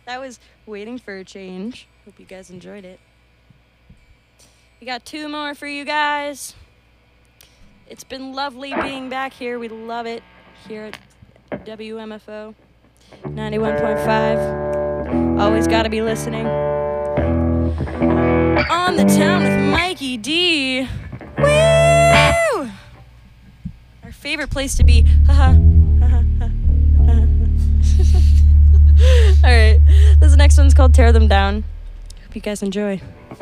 That was Waiting for a Change. Hope you guys enjoyed it. We got two more for you guys. It's been lovely being back here. We love it here at WMFO 91.5. Always got to be listening. On the Town with Mikey D. Woo! Our favorite place to be. Haha. All right. This next one's called Tear Them Down. Hope you guys enjoy.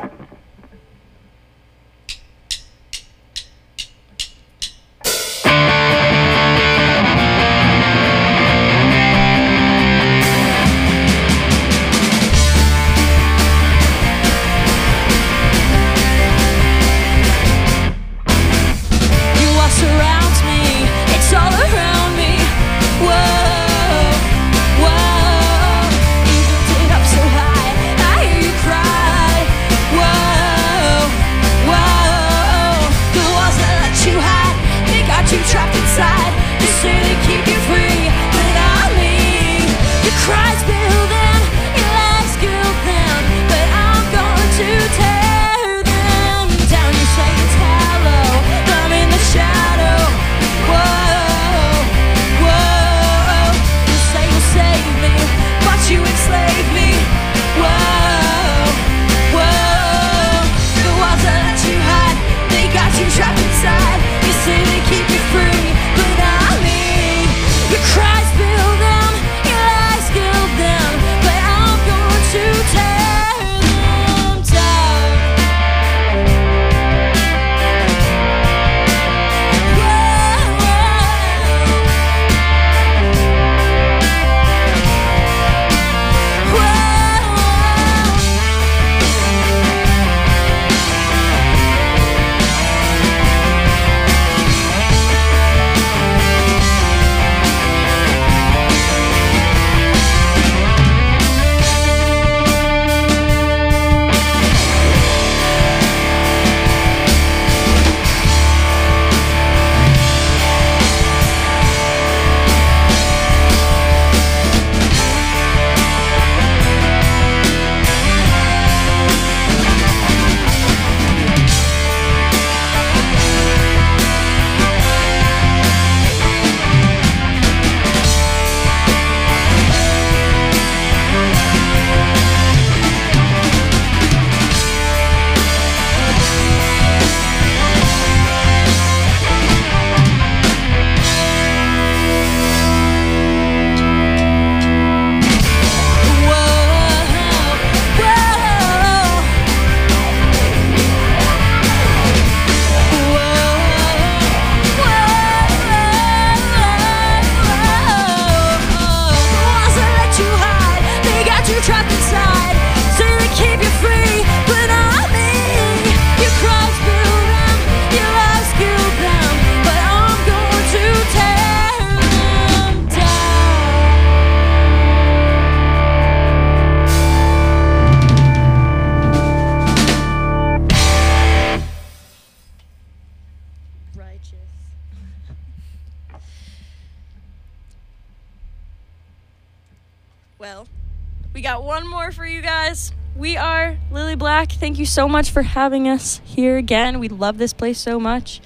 Well, we got one more for you guys. We are Lily Black. Thank you so much for having us here again. We love this place so much.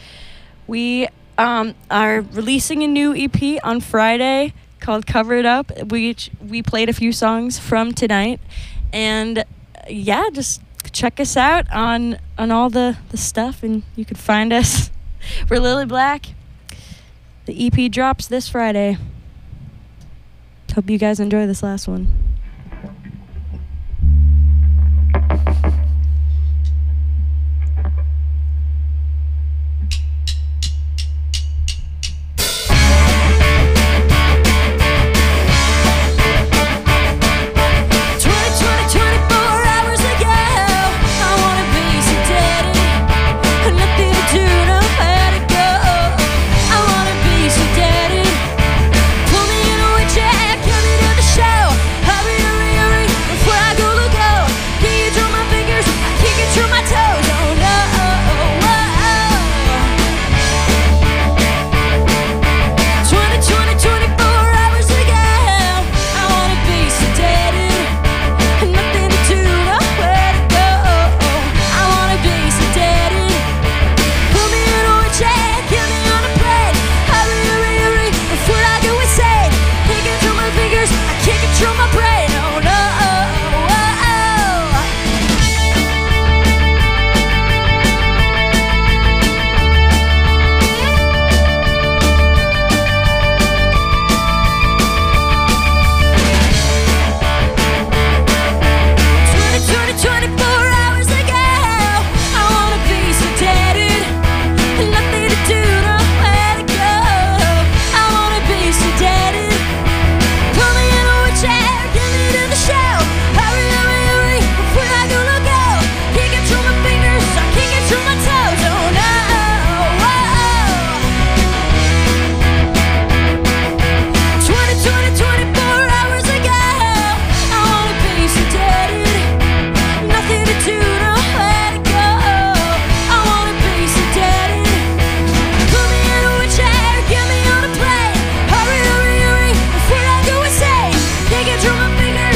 We are releasing a new EP on Friday called Cover It Up, which we played a few songs from tonight. And yeah, just check us out on all the stuff, and you can find us. We're Lily Black. The EP drops this Friday. Hope you guys enjoy this last one. Show, hurry, hurry, hurry, before I go, go, go. Can you draw my finger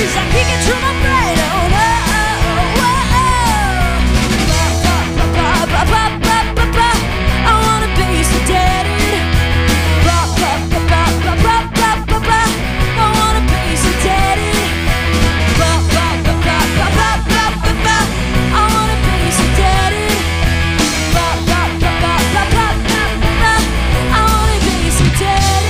'cause I can't control my brain. Oh no. I wanna be sedated. I wanna be sedated. I wanna be sedated. I wanna be sedated.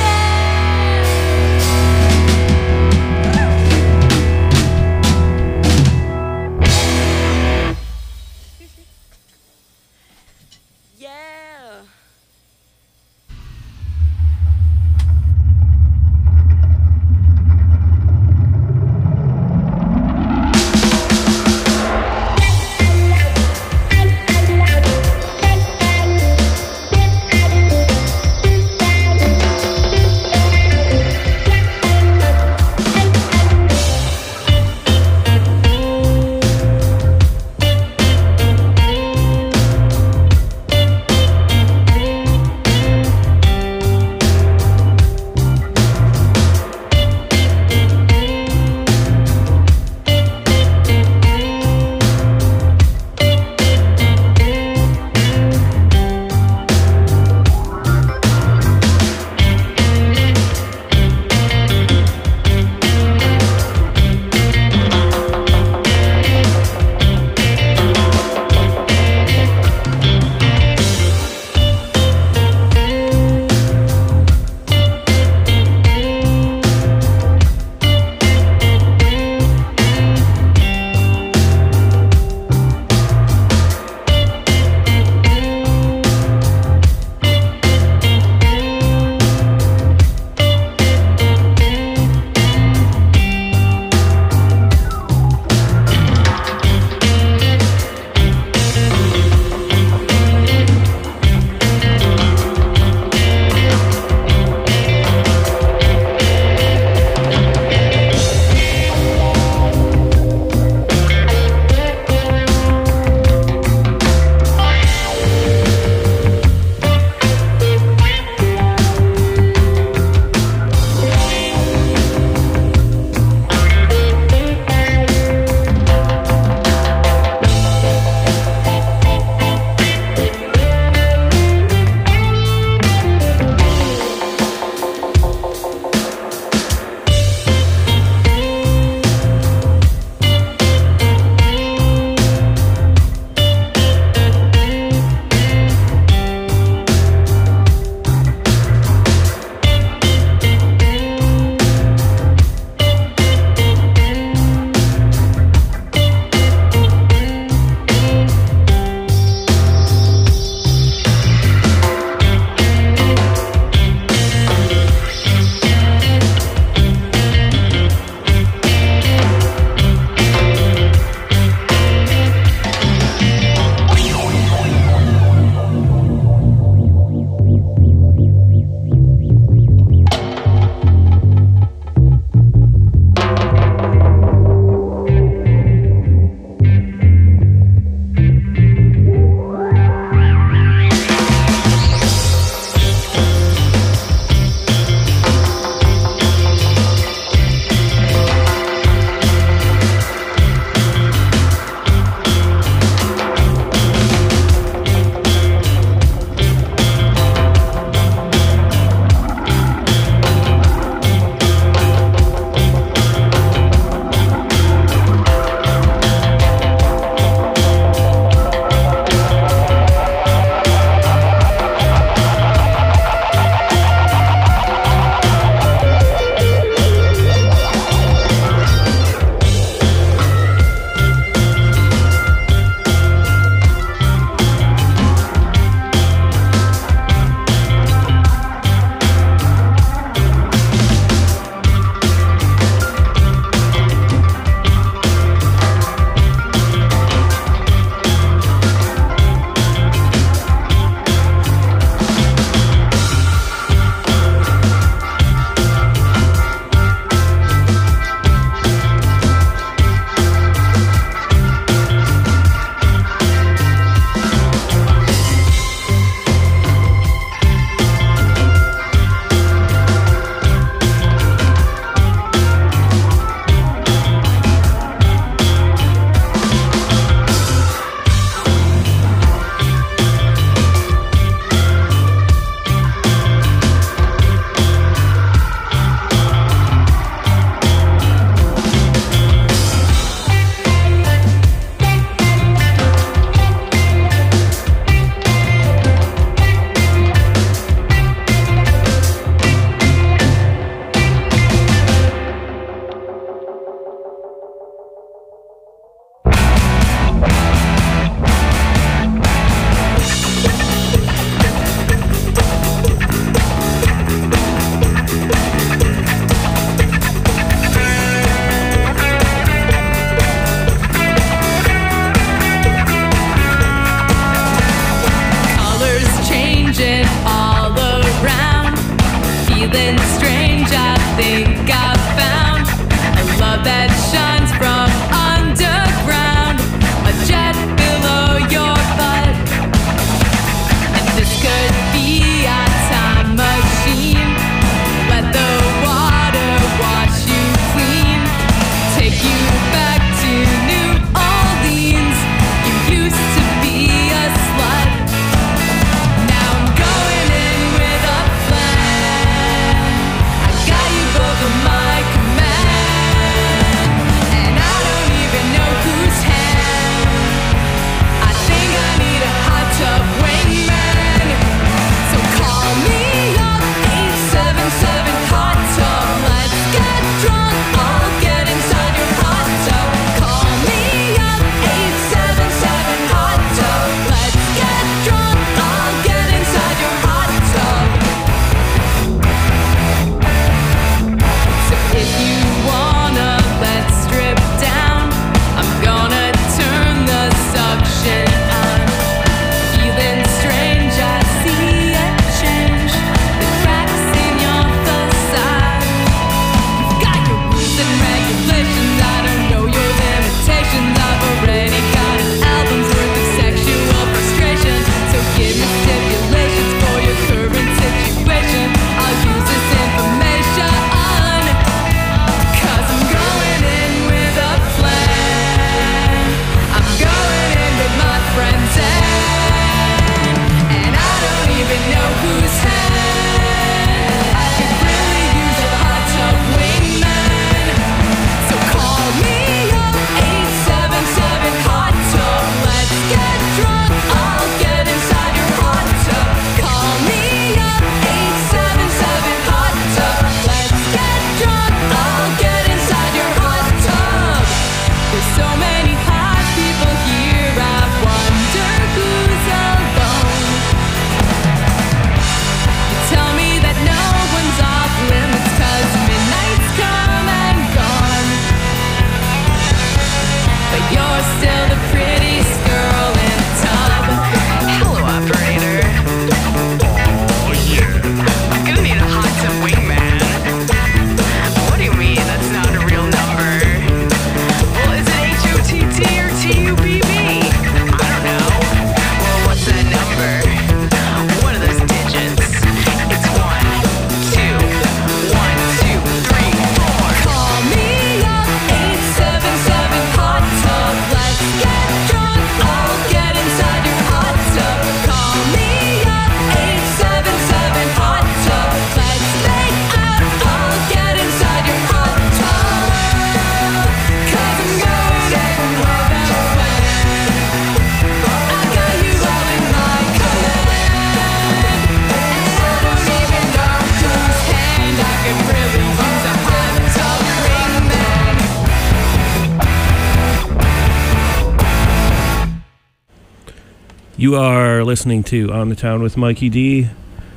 You are listening to On the Town with Mikey D.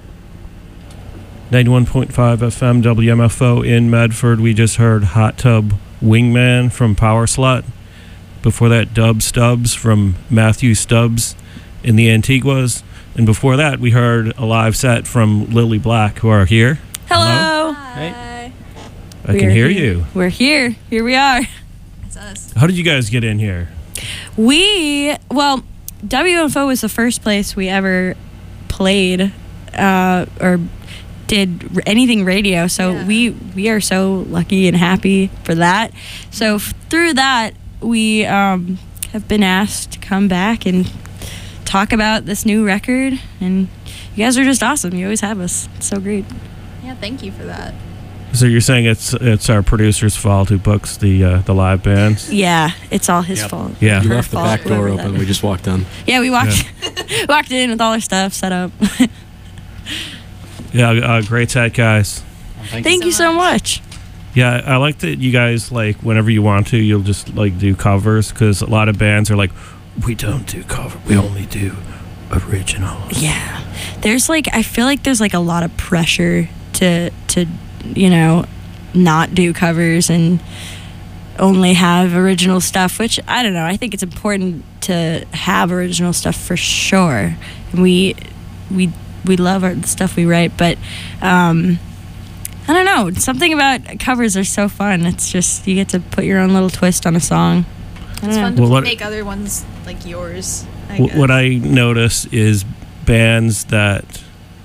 91.5 FM WMFO in Medford. We just heard Hot Tub Wingman from Power Slut. Before that, Dub Stubbs from Matthew Stubbs in the Antiguas. And before that, we heard a live set from Lily Black, who are here. Hello. Hi. I can hear you. We're here. Here we are. It's us. How did you guys get in here? Well, WMFO was the first place we ever played or did anything radio. So Yeah. we are so lucky and happy for that. So through that, we have been asked to come back and talk about this new record. And you guys are just awesome. You always have us. It's so great. Yeah, thank you for that. So you're saying it's our producer's fault who books the live bands? Yeah, it's all his Yep. fault. Yeah. You Her left the fault, back door whoever that open. is. We just walked in. Yeah, we walked walked in with all our stuff set up. Yeah, great set, guys. Thank you so much. Yeah, I like that you guys, like, whenever you want to, you'll just, like, do covers, because a lot of bands are like, we don't do cover, we only do originals. Yeah. There's like, I feel like there's like a lot of pressure to you know, not do covers and only have original stuff, which I don't know. I think it's important to have original stuff for sure. And we love the stuff we write, but I don't know. Something about covers are so fun. It's just, you get to put your own little twist on a song. It's fun Well, to what- make other ones like yours. I guess. What I notice is bands that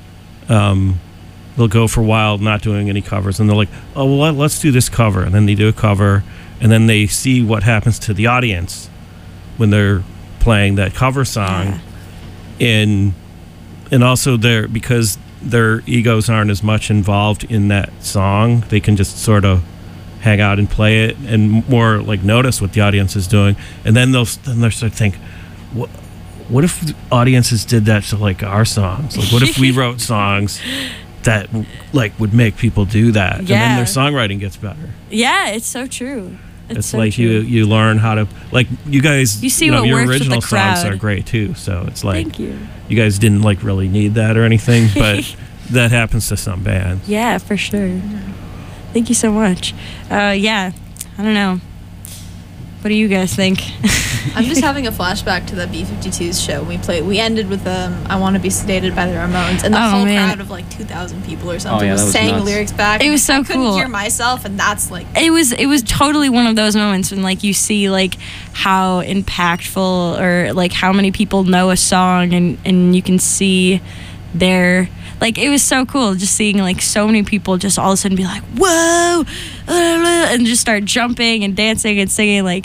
they'll go for a while not doing any covers, and they're like, oh, well, let's do this cover. And then they do a cover, and then they see what happens to the audience when they're playing that cover song. And also because their egos aren't as much involved in that song, they can just sort of hang out and play it and more like notice what the audience is doing. And then they'll start to think, what if audiences did that to like our songs? Like, what if we wrote songs that like would make people do that? And then Yeah. their songwriting gets better. Yeah, it's so true. It's so like true. you learn how to, like, you guys, You see know, what your works with original the songs crowd. are great too. So it's like, Thank you. you guys didn't like really need that or anything, but that happens to some bands. Yeah, for sure. Thank you so much. Yeah, I don't know. What do you guys think? I'm just having a flashback to the B-52s show. We ended with I Want to Be Sedated by the Ramones, and the Oh, whole man. crowd of like 2,000 people or something yeah, that was was saying nuts. lyrics back. It was so I couldn't cool. hear myself, and that's like It was totally one of those moments when like you see like how impactful or like how many people know a song and you can see their, like, it was so cool just seeing like so many people just all of a sudden be like, whoa, and just start jumping and dancing and singing. Like,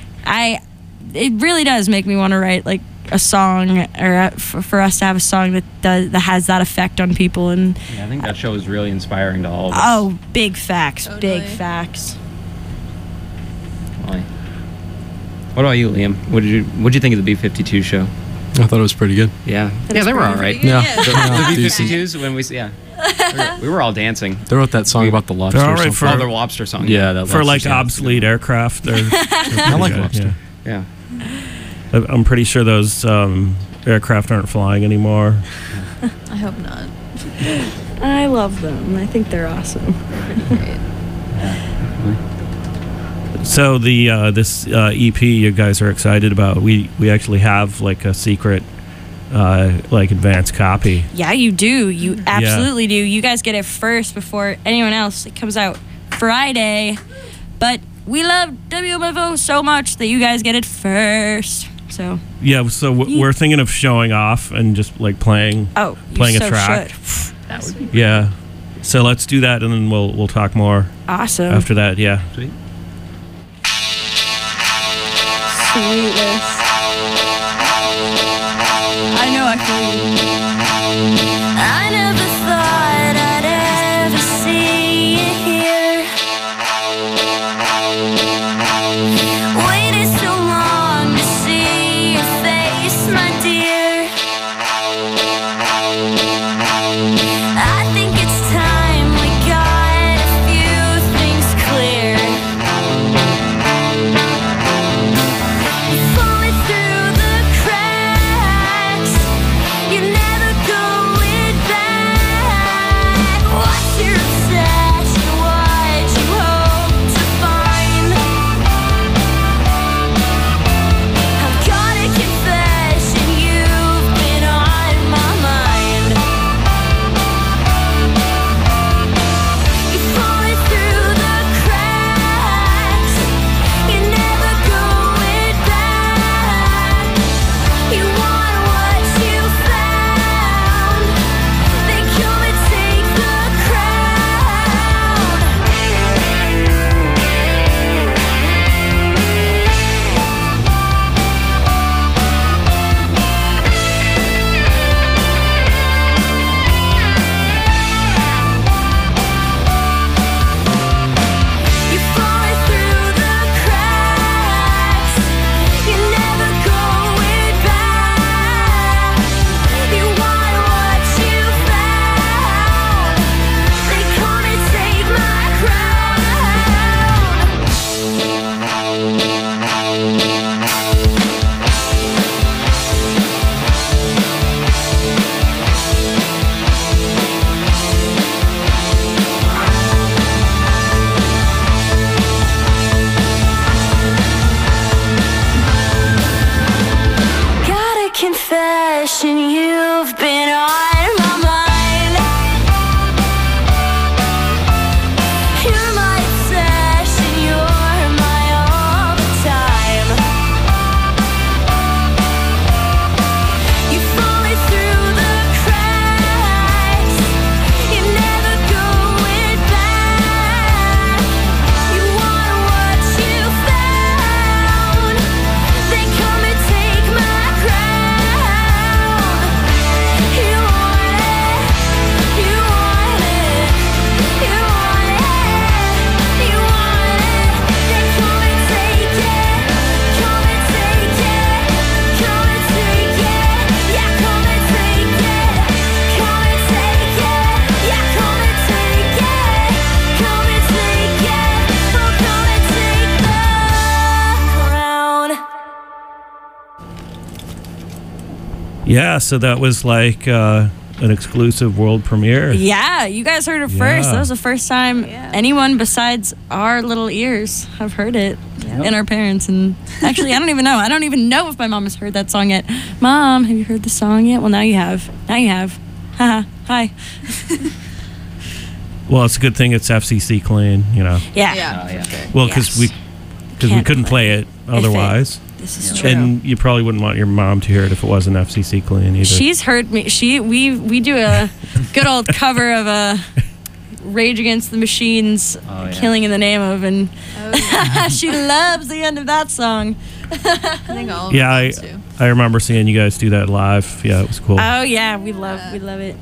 it really does make me want to write like a song, or for us to have a song that has that effect on people. And Yeah, I think that show was really inspiring to all of us. oh, big facts, Totally. big facts. Really. What about you, Liam? What'd you think of the B-52 show? I thought it was pretty good. Yeah, That yeah, is they were pretty all right. good. Yeah. Yeah. The Decent. B-52s when we were all dancing. They wrote that song about the lobster. They're all or right something. for- Oh, the lobster song. Yeah, that For like lobster song. obsolete aircraft, they're I like good, lobster. yeah. Yeah. I'm pretty sure those aircraft aren't flying anymore. I hope not. I love them. I think they're awesome. Great. So the this EP you guys are excited about. We actually have like a secret like advanced copy. Yeah, you do. You absolutely do. You guys get it first before anyone else. It comes out Friday. But we love WMFO so much that you guys get it first. So, Yeah, so we're thinking of showing off and just like playing you Playing a so track. should. That would be Yeah. So let's do that and then we'll talk more Awesome. after that. Yeah. sweet. Sweetness. I know I feel you. I never thought I'd ever see you here. Waited so long to see your face, my dear. I think it's time we got a few things clear. Before we Yeah, so that was like an exclusive world premiere. Yeah, you guys heard it first. Yeah. That was the first time Yeah. anyone besides our little ears have heard it, and our parents. And actually, I don't even know. I don't even know if my mom has heard that song yet. Mom, have you heard the song yet? Well, now you have. Now you have. Haha. Hi. Well, it's a good thing it's FCC clean, you know. Yeah. Oh, yeah. Well, because Yes. we Can't couldn't play it otherwise. This is true. And you probably wouldn't want your mom to hear it if it wasn't FCC clean either. She's heard me. We do a good old cover of a Rage Against the Machine's Oh, yeah. "Killing in the Name of," and Oh, she loves the end of that song. I think all of Yeah, them too. I remember seeing you guys do that live. Yeah, it was cool. Oh yeah, we love it.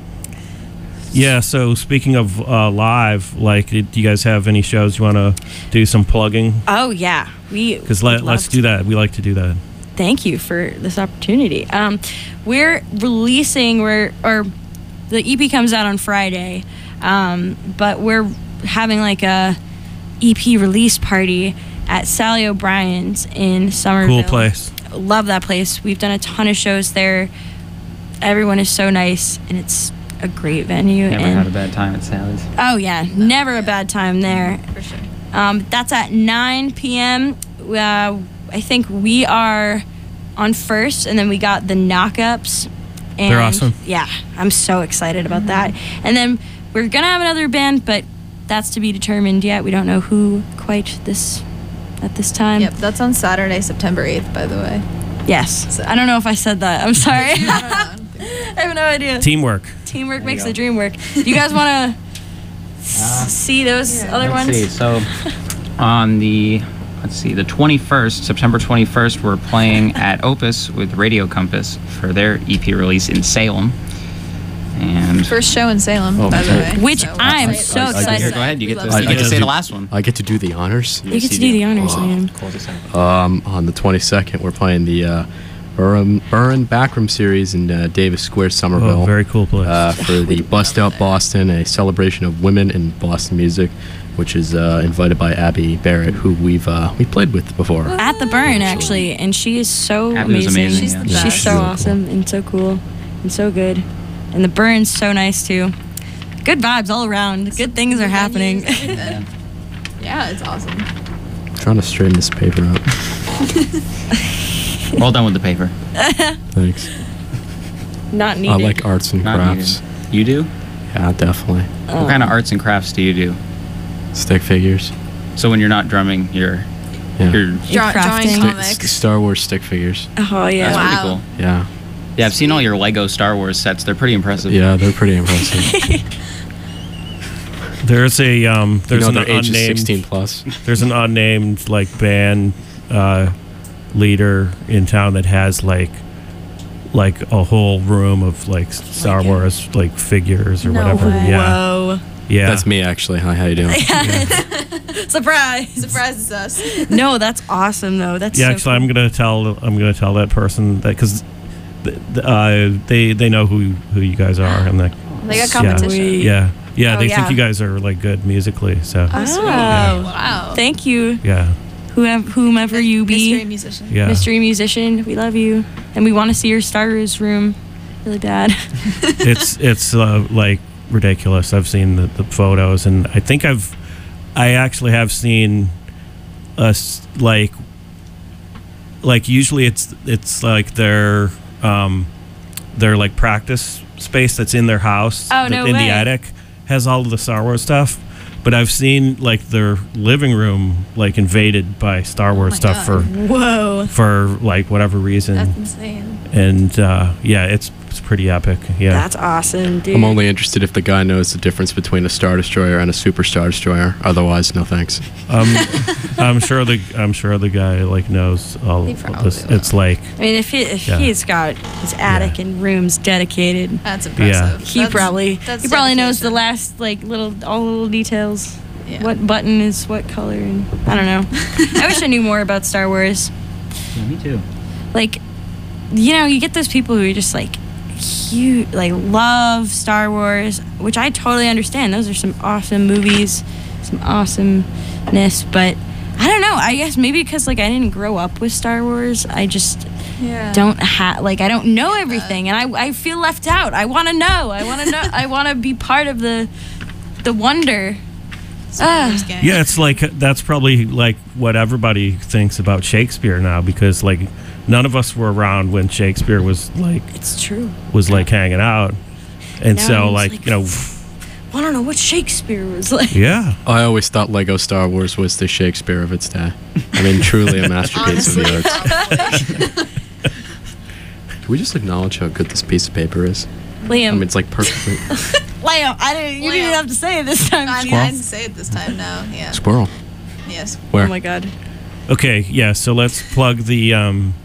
Yeah, so speaking of live, like, do you guys have any shows you want to do some plugging? Oh yeah, we. Because would let's love do that. We like to do that. Thank you for this opportunity. We're releasing. The EP comes out on Friday, but we're having like a EP release party at Sally O'Brien's in Somerville. Cool place. Love that place. We've done a ton of shows there. Everyone is so nice, and it's a great venue. Never and had a bad time at Sally's. oh yeah, never a bad time there. For sure. That's at 9 p.m. I think we are on first, and then we got the Knockups. And They're awesome. Yeah, I'm so excited about that. And then we're gonna have another band, but that's to be determined yet. We don't know who quite at this time. Yep, that's on Saturday, September 8th, by the way. Yes. So- I don't know if I said that. I'm sorry. I don't know. I have no idea. Teamwork. Teamwork There makes you the go. dream work. Do you guys want to see those other Let's ones? see. So on the 21st, September 21st, we're playing at Opus with Radio Compass for their EP release in Salem. And First show in Salem, Oh, by the okay. way. Which So I'm excited. so I- I- excited. here, go ahead. You get We to, love you get to Salem. say the last one. I get to do the honors. You get to do the honors, Oh. Liam. Close this out. On the 22nd, we're playing the Burren Backroom Series in Davis Square, Somerville. Oh, very cool place. For the Bust Out Boston, a celebration of women in Boston music, which is invited by Abby Barrett, who we played with before. At the Burn, actually, and she is so Abby was amazing. amazing, She's yeah. the She's best. so Really cool. awesome and so cool and so good. And the Burn's so nice too. Good vibes all around. Good things are happening. Everything. Yeah, it's awesome. Trying to straighten this paper out. Well done with the paper. Thanks. Not needed. I like arts and Not crafts. needed. You do? Yeah, definitely. What kind of arts and crafts do you do? Stick figures. So when you're not drumming, you're Yeah. you're You're Drawing crafting. comics. Star Wars stick figures. Oh yeah. that's Wow. pretty cool. Yeah. Yeah, I've seen all your Lego Star Wars sets. They're pretty impressive. Yeah, they're pretty impressive. There's a there's an their age is unnamed 16 plus. there's an unnamed like band leader in town that has like a whole room of like Star Like it. Wars like figures or No whatever. way. Yeah, Whoa. yeah. That's me, actually. Hi, how you doing? Surprise. Surprises us. No, that's awesome though. That's Yeah, so actually, cool. I'm gonna tell that person that because they know who you guys are and like They got Yeah. competition. yeah Oh, they yeah. think you guys are like good musically. So Oh, sweet. Oh. Wow. Thank you, yeah, whomever you be. Mystery musician. yeah. Mystery musician, we love you, and we want to see your Star Wars room really bad. It's like ridiculous. I've seen the photos, and I think I actually have seen us like usually it's like their like practice space that's in their house Oh, no in way. the attic has all of the Star Wars stuff. But I've seen like their living room like invaded by Star Wars my stuff God. Whoa. for like whatever reason. That's insane. And yeah, it's pretty epic. Yeah. That's awesome, dude. I'm only interested if the guy knows the difference between a Star Destroyer and a Super Star Destroyer. Otherwise, no thanks. I'm sure the guy like knows all He of probably this. will. It's like I mean, if Yeah. he's got his attic and rooms dedicated, That's impressive. he probably that's knows the dedication. last like all the little details. Yeah. What button is what color, and I don't know. I wish I knew more about Star Wars. Yeah, me too. Like, you know, you get those people who are just like huge, like love Star Wars, which I totally understand. Those are some awesome movies, some awesomeness. But I don't know. I guess maybe because like I didn't grow up with Star Wars, I just don't have I don't know everything, and I feel left out. I want to know. I want to be part of the wonder. Yeah, it's like that's probably like what everybody thinks about Shakespeare now, because like none of us were around when Shakespeare was like It's true. hanging out, and Now so it's like like, you know, I don't know what Shakespeare was like. yeah. I always thought Lego Star Wars was the Shakespeare of its day. I mean, truly a masterpiece of the arts. Can we just acknowledge how good this piece of paper is? Liam, I mean, it's like perfectly. Liam, you didn't Liam. have to say it this time. I Jeez. didn't say it this time. No. Yeah. Squirrel. Yes. Where? Oh my god. Okay, yeah. So let's plug the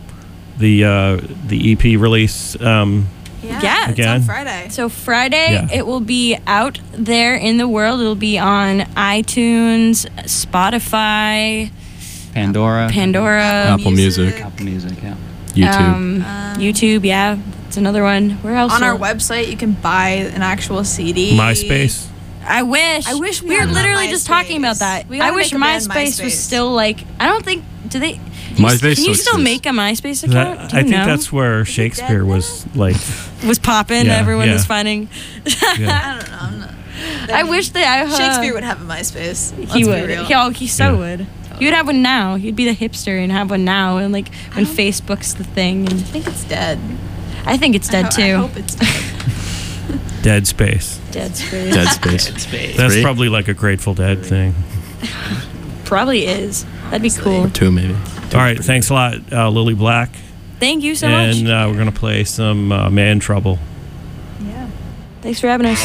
EP release. Yeah, It's Again. on Friday. So Friday, Yeah. it will be out there in the world. It'll be on iTunes, Spotify, Pandora. Apple Music. Apple Music, yeah. YouTube. YouTube. Yeah, it's another one. Where else? On our website, you can buy an actual CD. MySpace. I wish. I wish we we were had it on literally just talking about MySpace. that. We I gotta wish make a band MySpace was MySpace. still like. I don't think. Do they? MySpace Can you still exists. make a MySpace That- account? Do I you think know? that's where Shakespeare was like. was popping. Yeah, Everyone was yeah. finding. Yeah. I don't know. I'm not. I wish that Shakespeare would have a MySpace. Let's He be would. real. He so Yeah. would. He would have one now. He'd be the hipster and have one now, and like when don't- Facebook's the thing. And I think it's dead. I think it's dead too. I hope it's dead. Dead Space. Dead space. Dead Space. That's Three? probably like a Grateful Dead thing. Probably is. That'd be cool. 2 maybe. All right, thanks a lot, Lily Black. Thank you so And much. we're gonna play some Man Trouble. Yeah. Thanks for having us.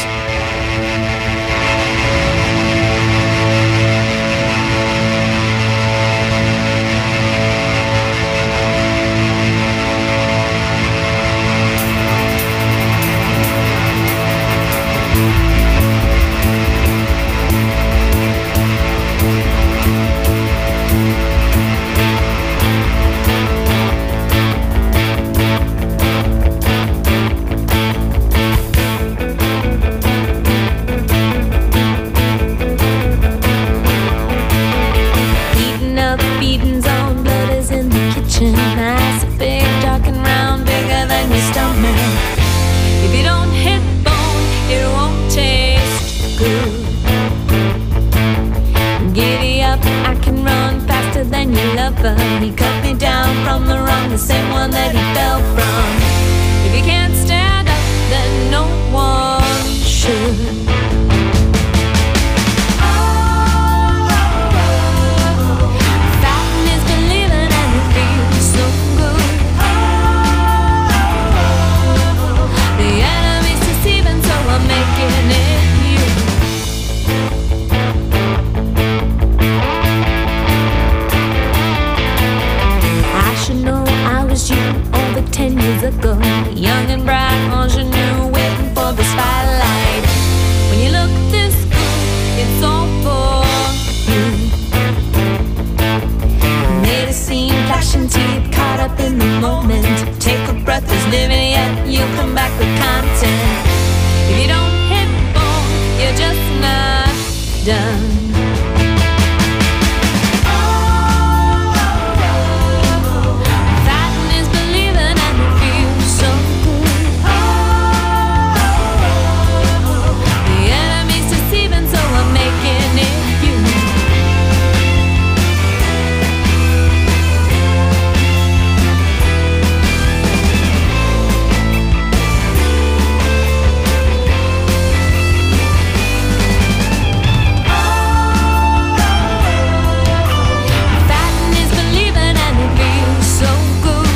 Eating up beatings on blood is in the kitchen. Nice, big, dark and round, bigger than your stomach. If you don't hit bone, it won't taste good. Giddy up, I can run faster than your lover. He cut me down from the rung, the same one that he fell from. If you can't stand up, then no one should. Fighting is believing and it feels so good. The enemy's deceiving, so I'm making it you. I should know I was you over 10 years ago. Young and bright, ingenue, waiting for the spotlight. When you look this good, it's all for you. Made a scene, flashing teeth, caught up in the moment. Take a breath, there's living yet, you'll come back with content. If you don't hit bone, you're just not done. Fighting is believing and it feels so good. The enemy's deceiving, so I'm making it you. Fighting is believing and it feels so good.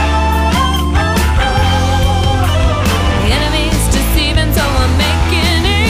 The enemy's deceiving, so I'm making it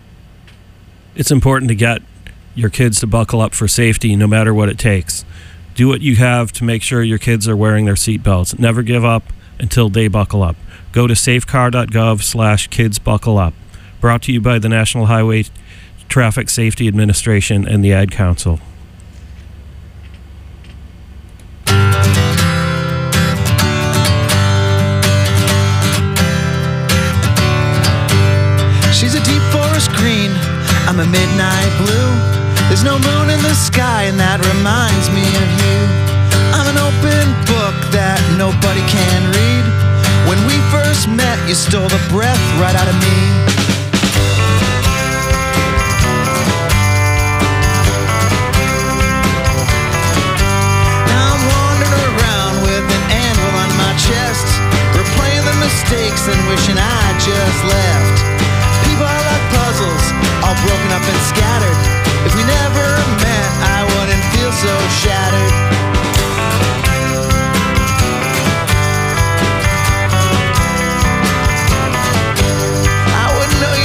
It's important to get your kids to buckle up for safety no matter what it takes. Do what you have to make sure your kids are wearing their seatbelts. Never give up until they buckle up. Go to safecar.gov/kidsbuckleup. Brought to you by the National Highway Traffic Safety Administration and the Ad Council. She's a deep forest green, I'm a midnight blue. There's no moon in the sky and that reminds me of you. I'm an open book that nobody can read. When we first met, you stole the breath right out of me. Now I'm wandering around with an anvil on my chest, replaying the mistakes and wishing I just left. People are like puzzles, all broken up and scattered. If we never met, I wouldn't feel so shattered. I wouldn't know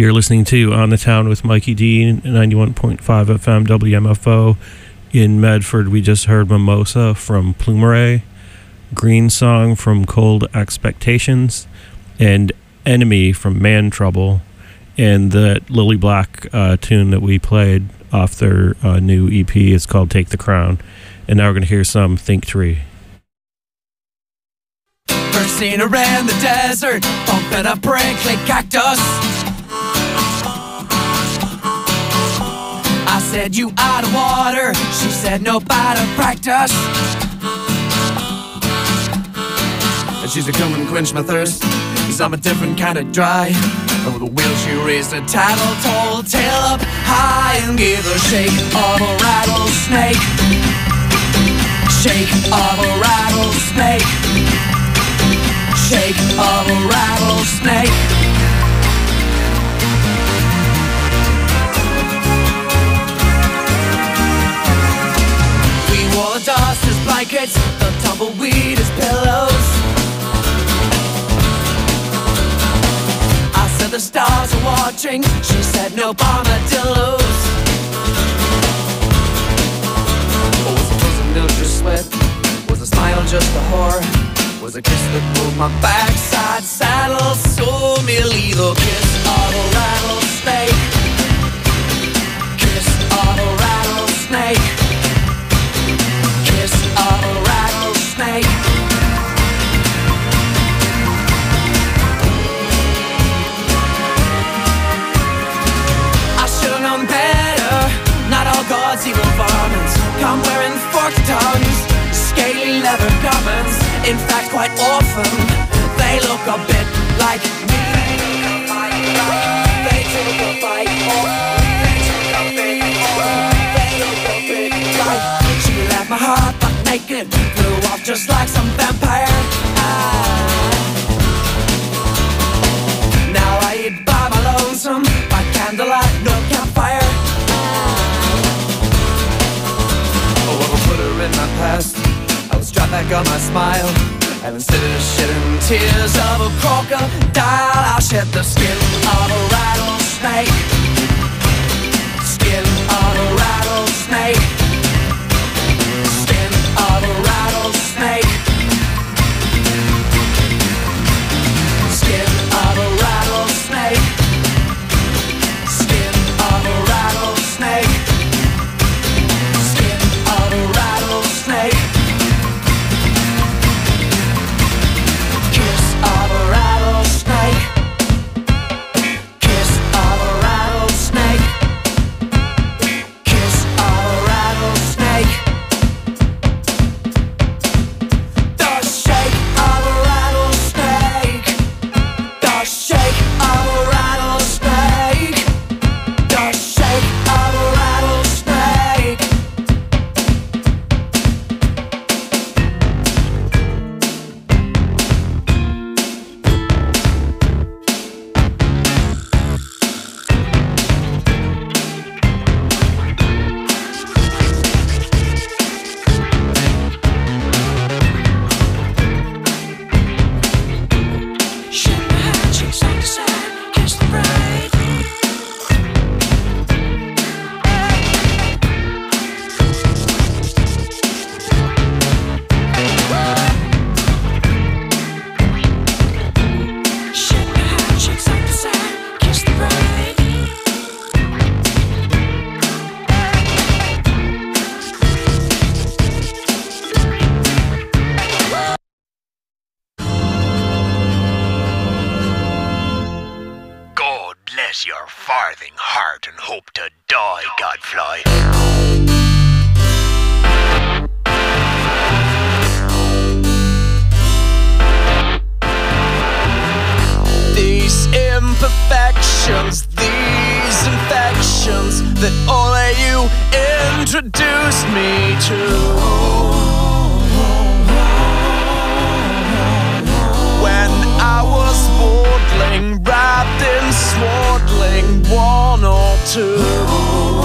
You're listening to On the Town with Mikey D, 91.5 FM WMFO in Medford. We just heard Mimosa from Plumeray, Green Song from Cold Expectations, and Enemy from Man Trouble. And that Lily Black tune that we played off their new EP is called Take the Crown. And now we're going to hear some Think Tree. First seen her in the desert, bumping a prickly cactus. I said, you out of water? She said, nope, out of practice. And she said, come and quench my thirst, 'cause I'm a different kind of dry. And with a wheel she raised a tattle, told tail up high and gave a shake of a rattlesnake. Shake of a rattlesnake. Shake of a rattlesnake. We wore the dust as blankets, the tumbleweed as pillows. I said the stars are watching, she said no armadillos. Oh, was a bosom milk just sweat? Was a smile just a whore? Was a kiss that pulled my backside saddle? So merely the kiss of a rattlesnake. Kiss of a rattlesnake. Kiss of a rattlesnake. I should've known better. Not all gods, evil varmints, come wearing forked tongues, scaly leather garments. In fact, quite often, they look a bit like me. They took a bite off. They took a bit off. They look a bit like. She left my heart butt naked, flew off just like some vampire. Now I eat by my lonesome, by candlelight, no campfire. Oh, I will put her in my past. Drop back on my smile, and instead of shedding tears of a crocodile, I'll shed the skin of a rattlesnake. Skin of a rattlesnake. Skin of a rattlesnake. Skin of a rattlesnake. Skin of a rattlesnake. Skin of a rattlesnake. Your farthing heart and hope to die, Godfly. These imperfections, these infections that only you introduced me to. When I was maudling, wrapped in swaddling, one or two.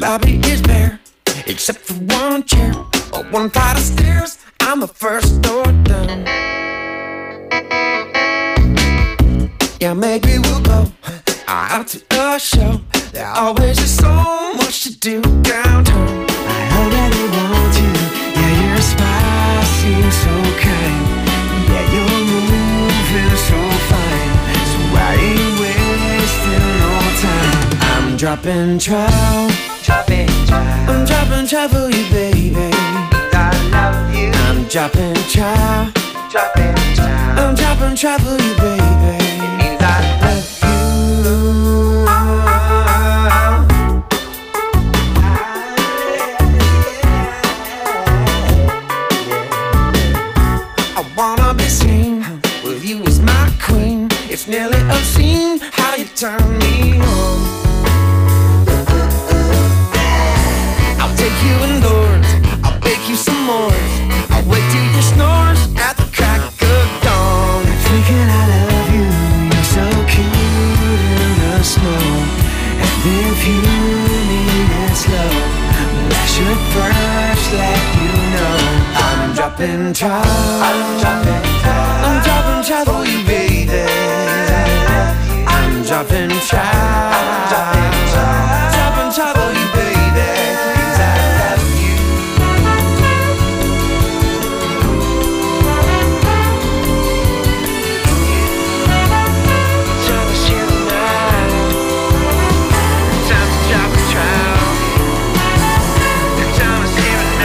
lobby is bare, except for one chair or one flight of stairs. I'm the first door down. Yeah, maybe we'll go out to a show. There always is so much to do downtown. I know that they want you. Yeah, your smile seems so kind. Yeah, you're moving so fine. So I ain't wasting no time. I'm dropping trow. I'm dropping trow for you, baby. I love you. I'm dropping trow. I'm dropping trow for you, baby. It means I love you. I wanna be seen with you as my queen. It's nearly obscene how you turn me on. I'll take you indoors, I'll bake you some more. I'll wait till you snores at the crack of dawn. Thinking I love you, you're so cute in the snow. And if you need it slow, well, I should first let you know. I'm dropping trow. I'm dropping trow for you, baby. I'm dropping trow. Dropping trow for you, baby. 'Cause I love you. Time to share the night. Time to drop a trow. Time to share it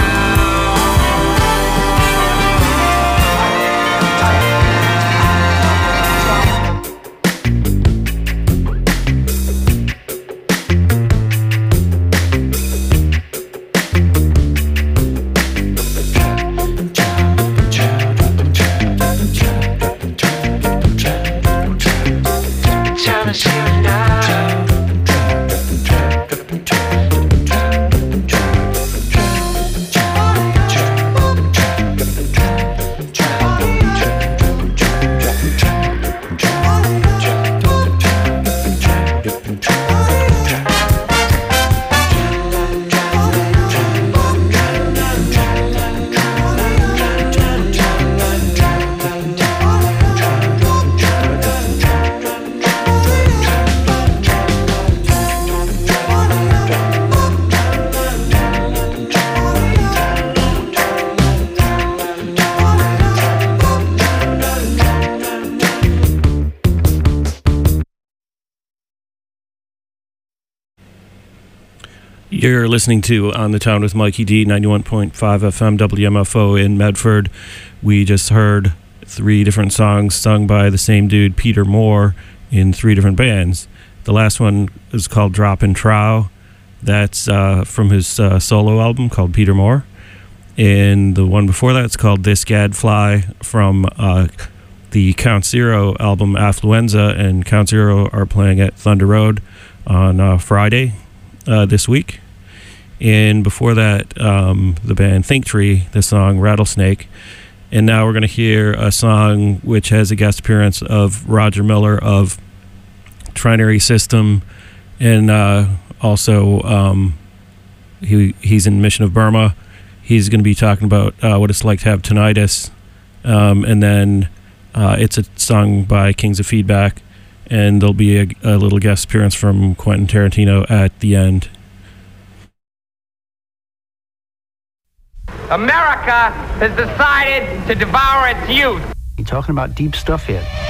You're listening to On the Town with Mikey D, 91.5 FM WMFO in Medford. We just heard 3 different songs sung by the same dude, Peter Moore, in 3 different bands. The last one is called Droppin' Trow. That's from his solo album called Peter Moore. And the one before that's called This Gadfly from the Count Zero album Affluenza. And Count Zero are playing at Thunder Road on Friday this week. And before that, the band Think Tree, the song Rattlesnake. And now we're going to hear a song which has a guest appearance of Roger Miller of Trinary System, and also he's in Mission of Burma. He's going to be talking about what it's like to have tinnitus, and then it's a song by Kings of Feedback, and there'll be a little guest appearance from Quentin Tarantino at the end. America has decided to devour its youth. You're talking about deep stuff here.